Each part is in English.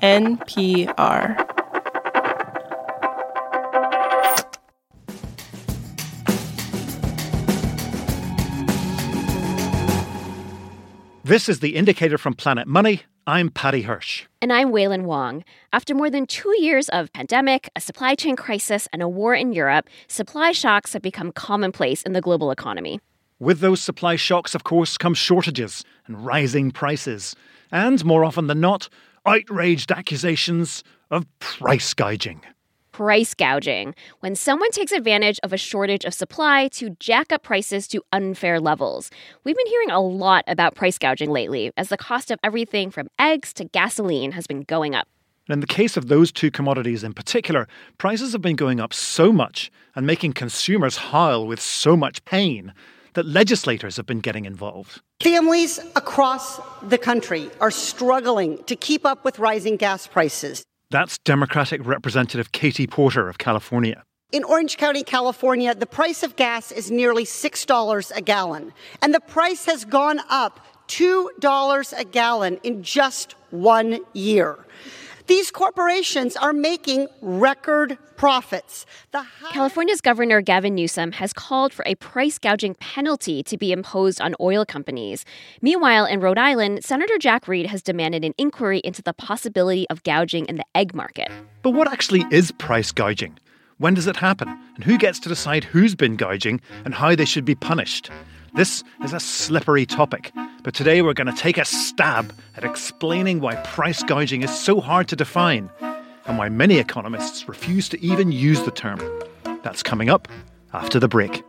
NPR. This is The Indicator from Planet Money. I'm Paddy Hirsch. And I'm Wailin Wong. After more than 2 years of pandemic, a supply chain crisis, and a war in Europe, supply shocks have become commonplace in the global economy. With those supply shocks, of course, come shortages and rising prices. And, more often than not, outraged accusations of price gouging. Price gouging, when someone takes advantage of a shortage of supply to jack up prices to unfair levels. We've been hearing a lot about price gouging lately, as the cost of everything from eggs to gasoline has been going up. In the case of those two commodities in particular, prices have been going up so much and making consumers howl with so much pain that legislators have been getting involved. Families across the country are struggling to keep up with rising gas prices. That's Democratic Representative Katie Porter of California. In Orange County, California, the price of gas is nearly $6 a gallon. And the price has gone up $2 a gallon in just 1 year. These corporations are making record profits. California's Governor Gavin Newsom has called for a price gouging penalty to be imposed on oil companies. Meanwhile, in Rhode Island, Senator Jack Reed has demanded an inquiry into the possibility of gouging in the egg market. But what actually is price gouging? When does it happen? And who gets to decide who's been gouging and how they should be punished? This is a slippery topic, but today we're going to take a stab at explaining why price gouging is so hard to define and why many economists refuse to even use the term. That's coming up after the break.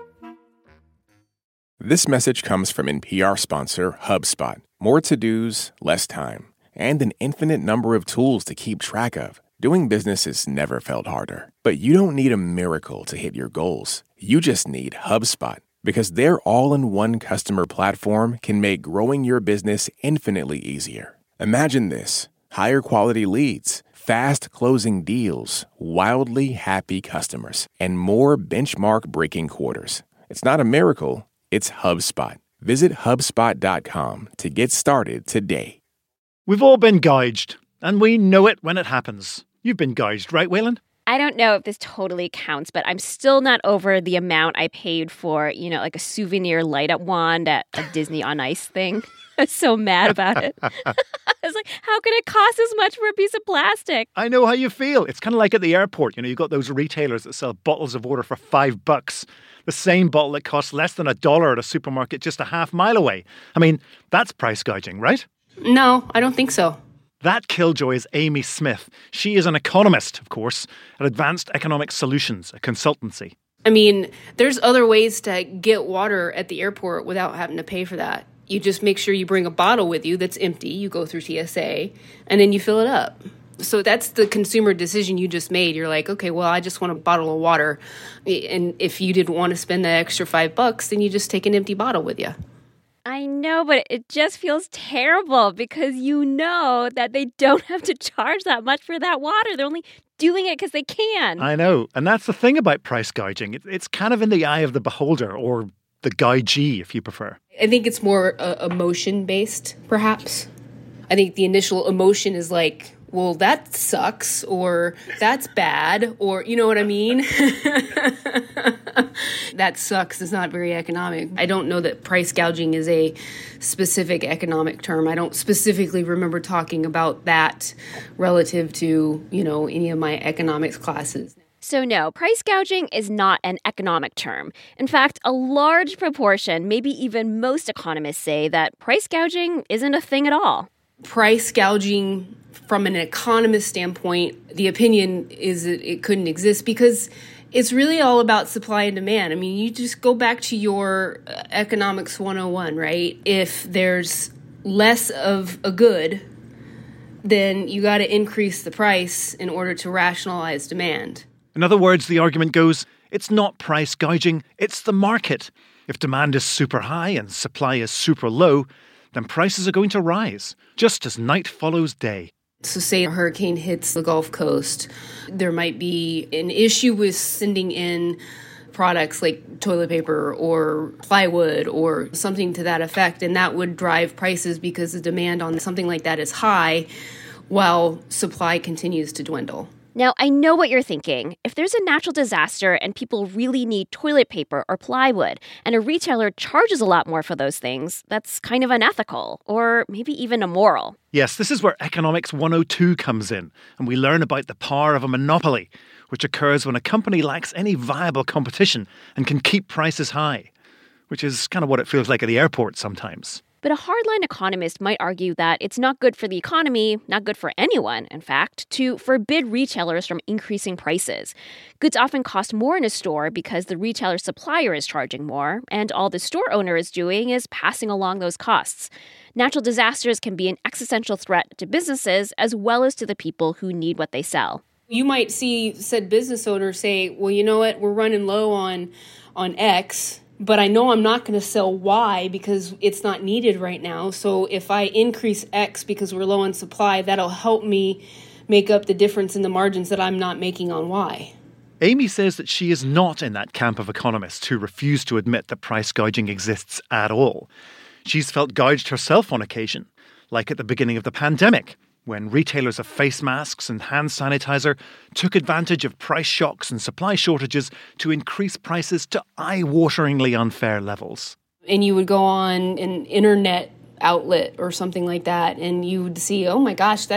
This message comes from NPR sponsor HubSpot. More to-dos, less time, and an infinite number of tools to keep track of. Doing business has never felt harder. But you don't need a miracle to hit your goals. You just need HubSpot. Because their all-in-one customer platform can make growing your business infinitely easier. Imagine this: higher quality leads, fast closing deals, wildly happy customers, and more benchmark-breaking quarters. It's not a miracle, it's HubSpot. Visit HubSpot.com to get started today. We've all been gouged, and we know it when it happens. You've been gouged, right, Waylon? I don't know if this totally counts, but I'm still not over the amount I paid for, like a souvenir light-up wand at a Disney on Ice thing. I was so mad about it. I was like, how can it cost as much for a piece of plastic? I know how you feel. It's kind of like at the airport. You've got those retailers that sell bottles of water for $5. The same bottle that costs less than $1 at a supermarket just a half mile away. I mean, that's price gouging, right? No, I don't think so. That killjoy is Amy Smith. She is an economist, of course, at Advanced Economic Solutions, a consultancy. I mean, there's other ways to get water at the airport without having to pay for that. You just make sure you bring a bottle with you that's empty. You go through TSA, and then you fill it up. So that's the consumer decision you just made. You're like, okay, well, I just want a bottle of water. And if you didn't want to spend the extra $5, then you just take an empty bottle with you. I know, but it just feels terrible because you know that they don't have to charge that much for that water. They're only doing it because they can. I know. And that's the thing about price gouging. It's kind of in the eye of the beholder, or the gougee, if you prefer. I think it's more emotion-based, perhaps. I think the initial emotion is like, well, that sucks, or that's bad, or you know what I mean? That sucks is not very economic. I don't know that price gouging is a specific economic term. I don't specifically remember talking about that relative to, any of my economics classes. So no, price gouging is not an economic term. In fact, a large proportion, maybe even most economists say that price gouging isn't a thing at all. Price gouging, from an economist standpoint, the opinion is that it couldn't exist because it's really all about supply and demand. I mean, you just go back to your economics 101, right? If there's less of a good, then you got to increase the price in order to rationalize demand. In other words, the argument goes, it's not price gouging, it's the market. If demand is super high and supply is super low, then prices are going to rise, just as night follows day. So say a hurricane hits the Gulf Coast, there might be an issue with sending in products like toilet paper or plywood or something to that effect, and that would drive prices because the demand on something like that is high. while supply continues to dwindle. Now, I know what you're thinking. If there's a natural disaster and people really need toilet paper or plywood, and a retailer charges a lot more for those things, that's kind of unethical, or maybe even immoral. Yes, this is where Economics 102 comes in, and we learn about the power of a monopoly, which occurs when a company lacks any viable competition and can keep prices high, which is kind of what it feels like at the airport sometimes. But a hardline economist might argue that it's not good for the economy, not good for anyone, in fact, to forbid retailers from increasing prices. Goods often cost more in a store because the retailer supplier is charging more, and all the store owner is doing is passing along those costs. Natural disasters can be an existential threat to businesses as well as to the people who need what they sell. You might see said business owner say, well, you know what, we're running low on X, but I know I'm not going to sell Y because it's not needed right now. So if I increase X because we're low on supply, that'll help me make up the difference in the margins that I'm not making on Y. Amy says that she is not in that camp of economists who refuse to admit that price gouging exists at all. She's felt gouged herself on occasion, like at the beginning of the pandemic, when retailers of face masks and hand sanitizer took advantage of price shocks and supply shortages to increase prices to eye-wateringly unfair levels. And you would go on an internet outlet or something like that, and you would see, oh my gosh,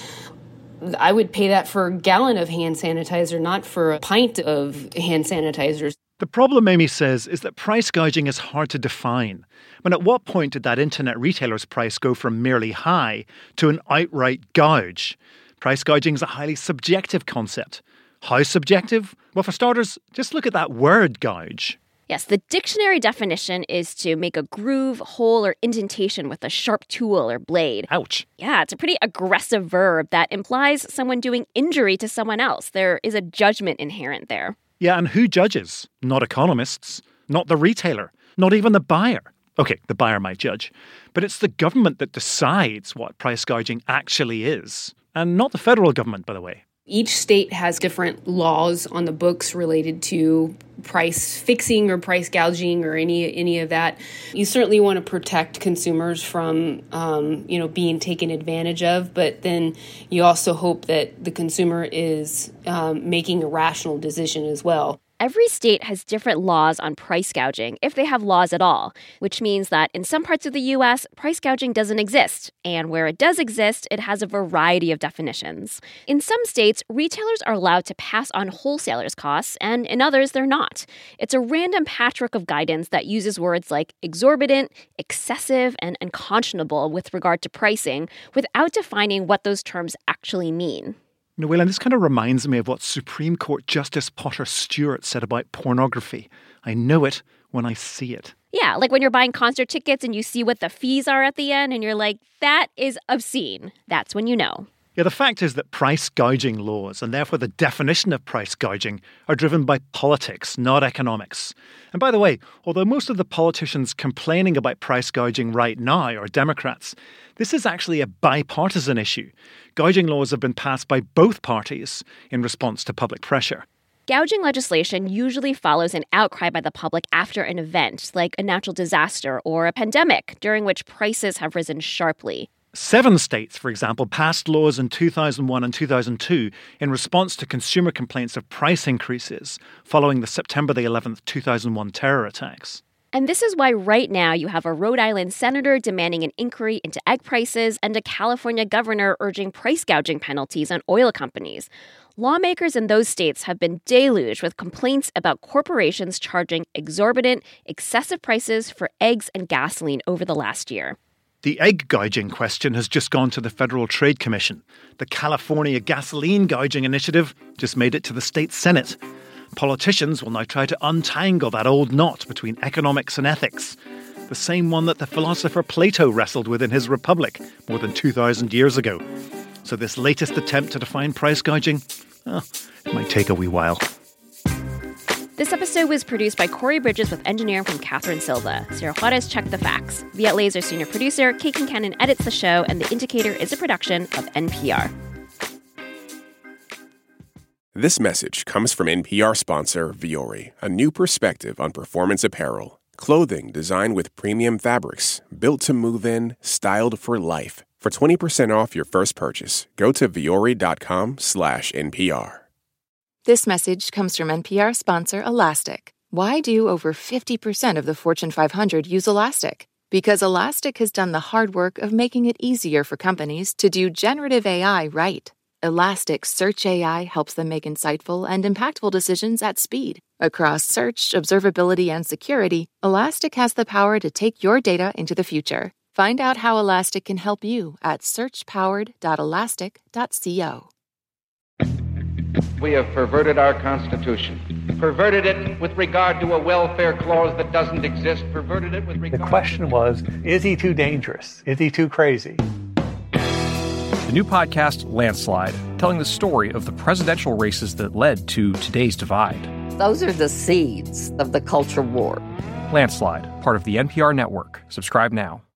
I would pay that for a gallon of hand sanitizer, not for a pint of hand sanitizers. The problem, Amy says, is that price gouging is hard to define. At what point did that internet retailer's price go from merely high to an outright gouge? Price gouging is a highly subjective concept. How subjective? Well, for starters, just look at that word, gouge. Yes, the dictionary definition is to make a groove, hole, or indentation with a sharp tool or blade. Ouch. Yeah, it's a pretty aggressive verb that implies someone doing injury to someone else. There is a judgment inherent there. Yeah, and who judges? Not economists, not the retailer, not even the buyer. Okay, the buyer might judge, but it's the government that decides what price gouging actually is, and not the federal government, by the way. Each state has different laws on the books related to price fixing or price gouging or any of that. You certainly want to protect consumers from, being taken advantage of, but then you also hope that the consumer is making a rational decision as well. Every state has different laws on price gouging, if they have laws at all, which means that in some parts of the U.S., price gouging doesn't exist, and where it does exist, it has a variety of definitions. In some states, retailers are allowed to pass on wholesalers' costs, and in others, they're not. It's a random patchwork of guidance that uses words like exorbitant, excessive, and unconscionable with regard to pricing, without defining what those terms actually mean. Noelle, and this kind of reminds me of what Supreme Court Justice Potter Stewart said about pornography. I know it when I see it. Yeah, like when you're buying concert tickets and you see what the fees are at the end and you're like, that is obscene. That's when you know. Yeah, the fact is that price gouging laws, and therefore the definition of price gouging, are driven by politics, not economics. And by the way, although most of the politicians complaining about price gouging right now are Democrats, this is actually a bipartisan issue. Gouging laws have been passed by both parties in response to public pressure. Gouging legislation usually follows an outcry by the public after an event, like a natural disaster or a pandemic, during which prices have risen sharply. 7 states, for example, passed laws in 2001 and 2002 in response to consumer complaints of price increases following the September the 11th, 2001 terror attacks. And this is why right now you have a Rhode Island senator demanding an inquiry into egg prices and a California governor urging price gouging penalties on oil companies. Lawmakers in those states have been deluged with complaints about corporations charging exorbitant, excessive prices for eggs and gasoline over the last year. The egg gouging question has just gone to the Federal Trade Commission. The California Gasoline Gouging Initiative just made it to the state Senate. Politicians will now try to untangle that old knot between economics and ethics, the same one that the philosopher Plato wrestled with in his Republic more than 2,000 years ago. So this latest attempt to define price gouging, it might take a wee while. This episode was produced by Corey Bridges with engineering from Catherine Silva. Sarah Juarez checked the facts. Viet Le is our senior producer, Kate Kincannon edits the show, and The Indicator is a production of NPR. This message comes from NPR sponsor Vuori, a new perspective on performance apparel. Clothing designed with premium fabrics, built to move in, styled for life. For 20% off your first purchase, go to Vuori.com/NPR. This message comes from NPR sponsor Elastic. Why do over 50% of the Fortune 500 use Elastic? Because Elastic has done the hard work of making it easier for companies to do generative AI right. Elastic Search AI helps them make insightful and impactful decisions at speed. Across search, observability, and security, Elastic has the power to take your data into the future. Find out how Elastic can help you at searchpowered.elastic.co. We have perverted our Constitution. Perverted it with regard to a welfare clause that doesn't exist. Perverted it with regard The question was, is he too dangerous? Is he too crazy? The new podcast, Landslide, telling the story of the presidential races that led to today's divide. Those are the seeds of the culture war. Landslide, part of the NPR network. Subscribe now.